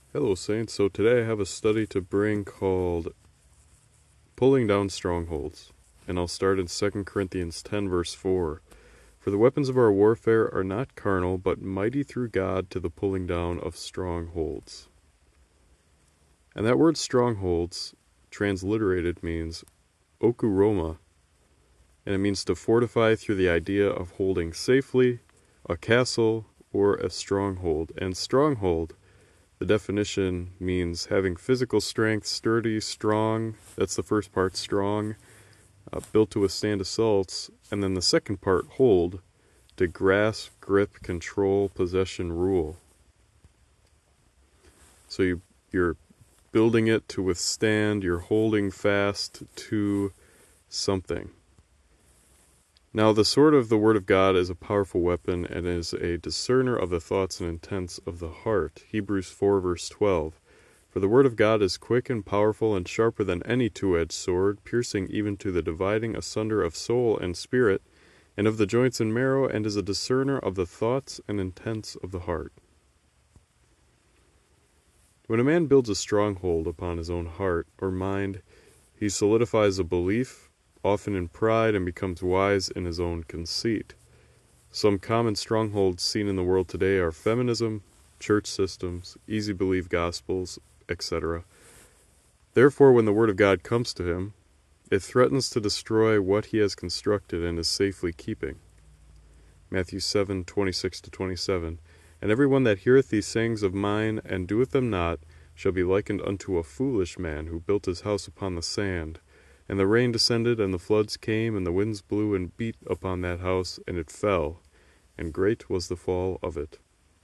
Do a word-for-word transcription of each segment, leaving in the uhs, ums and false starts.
Hello, Saints. So today I have a study to bring called Pulling Down Strongholds. And I'll start in Second Corinthians ten, verse four. For the weapons of our warfare are not carnal, but mighty through God to the pulling down of strongholds. And that word strongholds, transliterated, means okuroma. And it means to fortify through the idea of holding safely, a castle, or a stronghold. And stronghold, the definition means having physical strength, sturdy, strong. That's the first part, strong, uh, built to withstand assaults. And then the second part, hold, to grasp, grip, control, possession, rule. So you, you're building it to withstand, you're holding fast to something. Now, the sword of the Word of God is a powerful weapon and is a discerner of the thoughts and intents of the heart. Hebrews four, verse twelve. For the Word of God is quick and powerful and sharper than any two-edged sword, piercing even to the dividing asunder of soul and spirit, and of the joints and marrow, and is a discerner of the thoughts and intents of the heart. When a man builds a stronghold upon his own heart or mind, he solidifies a belief, often in pride, and becomes wise in his own conceit. Some common strongholds seen in the world today are feminism, church systems, easy-believe gospels, et cetera. Therefore, when the Word of God comes to him, it threatens to destroy what he has constructed and is safely keeping. Matthew seven, twenty-six to twenty-seven. And every one that heareth these sayings of mine, and doeth them not, shall be likened unto a foolish man, who built his house upon the sand. And the rain descended, and the floods came, and the winds blew and beat upon that house, and it fell, and great was the fall of it.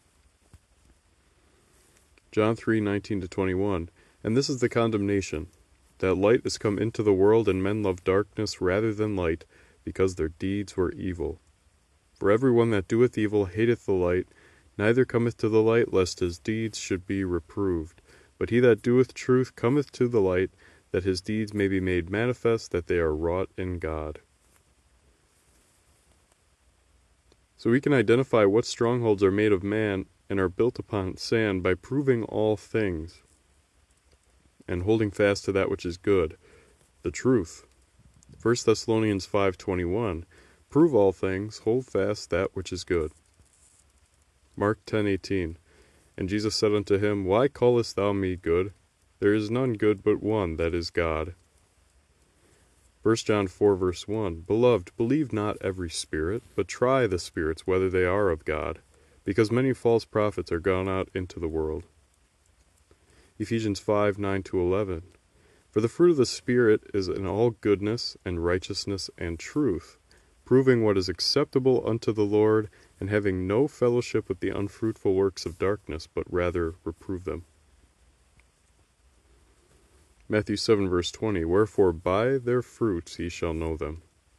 John three, nineteen to twenty-one. And this is the condemnation, that light is come into the world, and men love darkness rather than light, because their deeds were evil. For every one that doeth evil hateth the light, neither cometh to the light, lest his deeds should be reproved. But he that doeth truth cometh to the light, that his deeds may be made manifest, that they are wrought in God. So we can identify what strongholds are made of man and are built upon sand by proving all things and holding fast to that which is good, the truth. First Thessalonians five twenty-one, prove all things, hold fast that which is good. Mark ten eighteen, and Jesus said unto him, Why callest thou me good? There is none good but one, that is God. First John four, verse one, Beloved, believe not every spirit, but try the spirits whether they are of God, because many false prophets are gone out into the world. Ephesians five, nine to eleven, For the fruit of the Spirit is in all goodness and righteousness and truth, proving what is acceptable unto the Lord, and having no fellowship with the unfruitful works of darkness, but rather reprove them. Matthew seven, verse twenty, Wherefore by their fruits ye shall know them.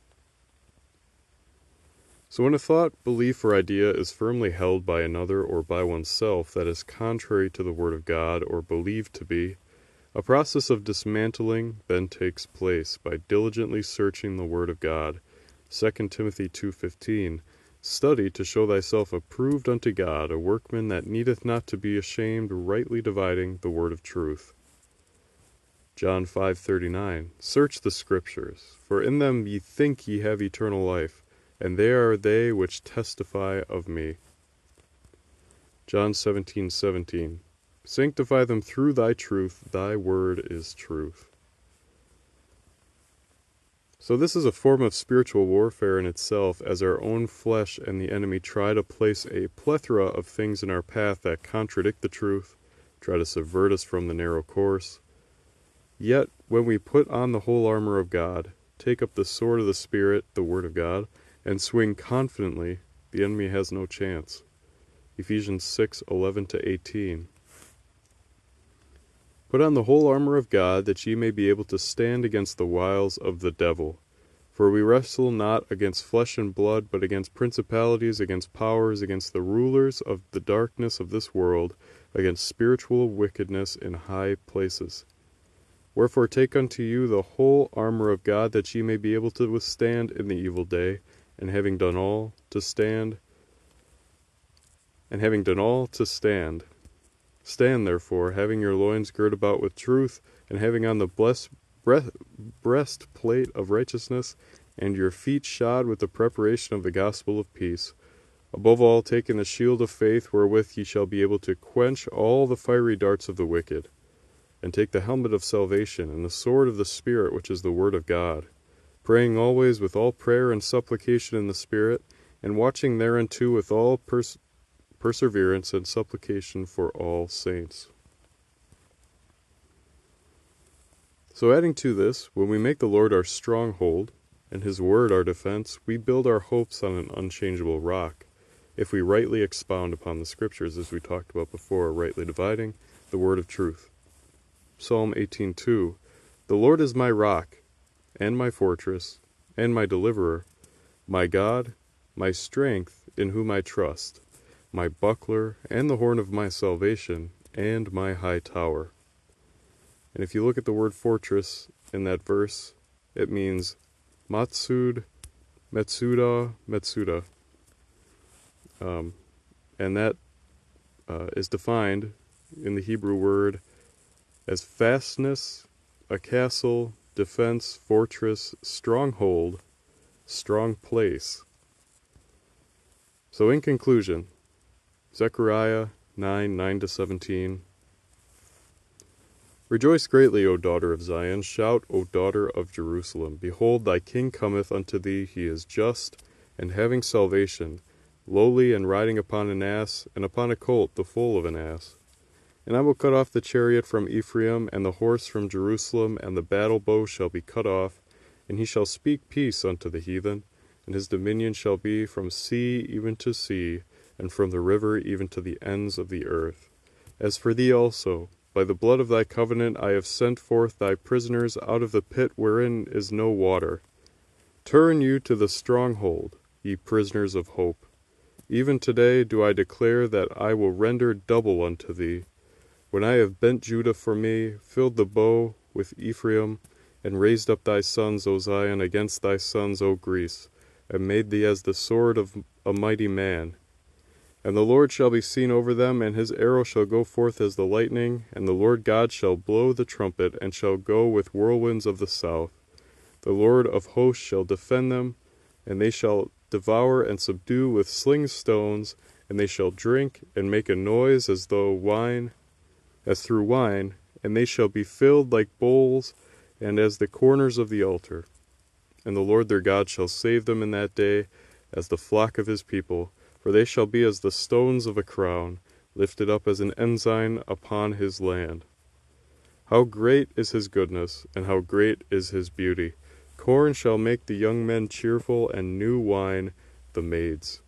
So when a thought, belief, or idea is firmly held by another or by oneself that is contrary to the Word of God or believed to be, a process of dismantling then takes place by diligently searching the Word of God. Second Timothy two fifteen, Study to show thyself approved unto God, a workman that needeth not to be ashamed, rightly dividing the word of truth. John five thirty-nine, Search the Scriptures, for in them ye think ye have eternal life, and they are they which testify of me. John seventeen seventeen, Sanctify them through thy truth, thy word is truth. So this is a form of spiritual warfare in itself, as our own flesh and the enemy try to place a plethora of things in our path that contradict the truth, try to subvert us from the narrow course. Yet, when we put on the whole armor of God, take up the sword of the Spirit, the Word of God, and swing confidently, the enemy has no chance. Ephesians six eleven to eighteen. Put on the whole armor of God, that ye may be able to stand against the wiles of the devil. For we wrestle not against flesh and blood, but against principalities, against powers, against the rulers of the darkness of this world, against spiritual wickedness in high places. Wherefore take unto you the whole armor of God, that ye may be able to withstand in the evil day, and having done all, to stand, and having done all, to stand. Stand therefore, having your loins girt about with truth, and having on the blessed breast, breastplate of righteousness, and your feet shod with the preparation of the gospel of peace. Above all, taking the shield of faith, wherewith ye shall be able to quench all the fiery darts of the wicked. And take the helmet of salvation, and the sword of the Spirit, which is the word of God, praying always with all prayer and supplication in the Spirit, and watching thereunto with all pers- perseverance and supplication for all saints. So adding to this, when we make the Lord our stronghold, and his word our defense, we build our hopes on an unchangeable rock, if we rightly expound upon the Scriptures, as we talked about before, rightly dividing the word of truth. Psalm eighteen two, The Lord is my rock, and my fortress, and my deliverer, my God, my strength, in whom I trust, my buckler, and the horn of my salvation, and my high tower. And if you look at the word fortress in that verse, it means Matsud, Metsuda, Metsuda. Um, and that uh, is defined in the Hebrew word as fastness, a castle, defense, fortress, stronghold, strong place. So in conclusion, Zechariah nine, nine to seventeen. Rejoice greatly, O daughter of Zion. Shout, O daughter of Jerusalem. Behold, thy king cometh unto thee. He is just, and having salvation, lowly, and riding upon an ass, and upon a colt, the foal of an ass. And I will cut off the chariot from Ephraim, and the horse from Jerusalem, and the battle bow shall be cut off, and he shall speak peace unto the heathen, and his dominion shall be from sea even to sea, and from the river even to the ends of the earth. As for thee also, by the blood of thy covenant I have sent forth thy prisoners out of the pit wherein is no water. Turn you to the stronghold, ye prisoners of hope. Even today do I declare that I will render double unto thee. When I have bent Judah for me, filled the bow with Ephraim, and raised up thy sons, O Zion, against thy sons, O Greece, and made thee as the sword of a mighty man. And the Lord shall be seen over them, and his arrow shall go forth as the lightning, and the Lord God shall blow the trumpet, and shall go with whirlwinds of the south. The Lord of hosts shall defend them, and they shall devour and subdue with sling stones, and they shall drink and make a noise as though wine, as through wine, and they shall be filled like bowls, and as the corners of the altar. And the Lord their God shall save them in that day, as the flock of his people, for they shall be as the stones of a crown, lifted up as an ensign upon his land. How great is his goodness, and how great is his beauty! Corn shall make the young men cheerful, and new wine the maids.